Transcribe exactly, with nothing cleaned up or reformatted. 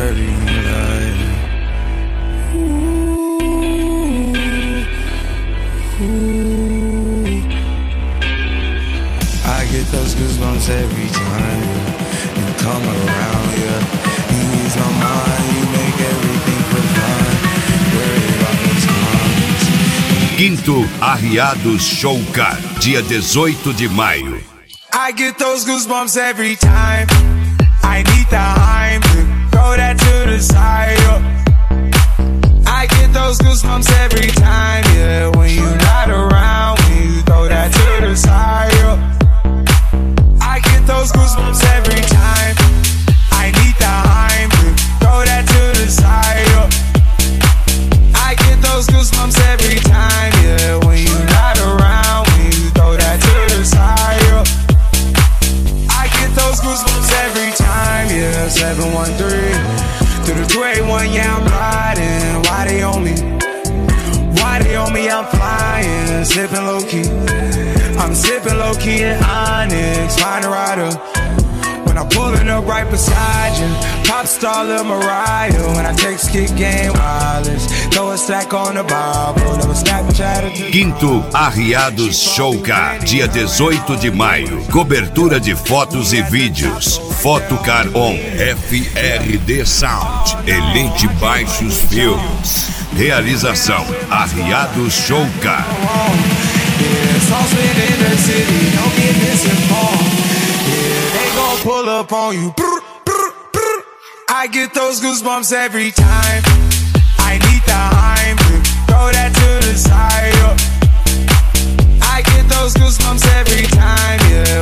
dirty moonlight. Ooh, ooh. I get those goosebumps every time you come around, yeah. You ease my mind, you make everything feel fine. Worry about those comments. Quinto Arriados Showcar, dia dezoito de maio. I get those goosebumps every time. I need the Heimlich, throw that to the side, yeah. I get those goosebumps every time, yeah. When you're not around, when you throw that to the side, yeah. I get those goosebumps every time. I need the Heimlich, throw that to the side, yeah. I get those goosebumps every time, yeah. When you're not around, when you throw that to the side, yeah. I get those goosebumps every time, yeah. seven one three through the two eighty-one, yeah, I'm riding. Why they on me? Why they on me? I'm flying, sipping low key. I'm sipping low key in Onyx, find a rider. When I'm pulling up right beside you, pop star Lil Mariah. When I take skit game wireless, throw a stack on the Bible, never Snapchat. Quinto Arriados Showcar, dia dezoito de maio. Cobertura de fotos e vídeos. Fotocar On, F R D Sound, Elite Baixos Filmes. Realização Arriados Showcar. Pull up on you. I get those goosebumps every time. I need the Heimlich, throw that to the side, yeah. I get those goosebumps every time, yeah.